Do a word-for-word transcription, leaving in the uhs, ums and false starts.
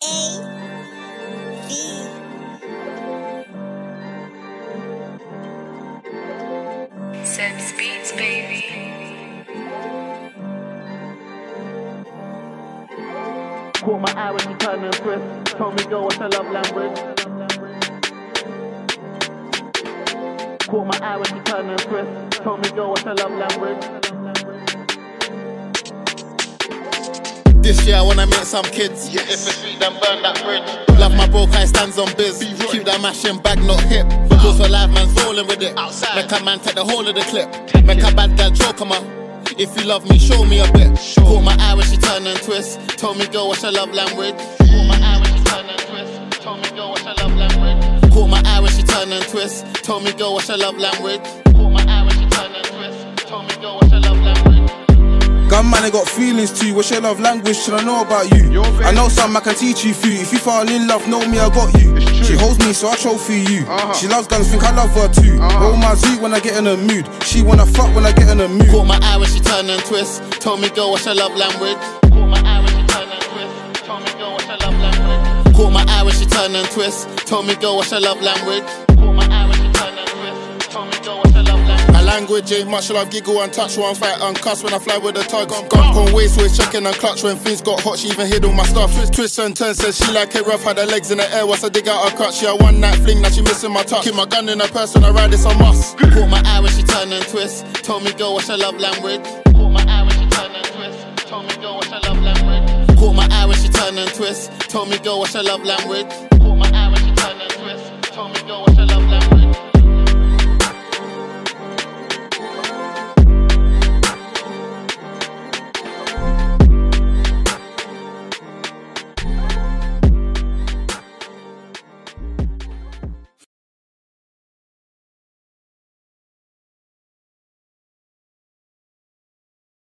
V. Seb's Beats, baby. Caught my eye when she turned and twist. Told me go, what's her love language? Caught my eye when she turned and twist. Told me go, what's her love language? This year I wanna make some kids. Yes. If it's sweet, then burn that bridge. Love my broke eye stands on biz. Keep that mashing bag, not hip. Because for live man's rolling with it. Outside. Make a man take the whole of the clip. Make a bad girl choke on her. If you love me, show me a bit. Caught my eye when she turned and twist. Told me go, what's her love language? Caught my eye when she turned and twist. Told me go, what's her love language? Caught my eye when she turned and twist. Told me go, what's her love language? Caught my eye when she turned and twist. Told me go, what's her love language? Gunman, I got feelings too. What's your love language? Should I know about you? I know something I can teach you few. If you fall in love, know me, I got you. She holds me, so I trophy you. Uh-huh. She loves guns, think I love her too. Uh-huh. Roll my zoo when I get in a mood. She wanna fuck when I get in a mood. Caught my eye when she turned and twist. Told me go, what's her love language? Caught my eye when she turned and twist. Told me go, what's her love language? Caught my eye when she turned and twist. Told me go, what's her love language? Caught my eye when she turned and twist. Told me go, what's her love language? My language ain't much, love giggle and touch. One fight and cuss when I fly with the tug. Gump on waist, always checking and clutch. When things got hot, she even hid all my stuff. Twist, twist and turn, says she like it rough. Had her legs in the air, once I dig out her crutch. Yeah, one night fling, now she missing my touch. Keep my gun in her purse when I ride, it's a must. Caught my eye when she turned and twist. Told me go, what's her love language? Caught my eye when she turned and twist. Told me go, what's her love language? Caught my eye when she turned and twist. Told me go, what's her love language? Caught my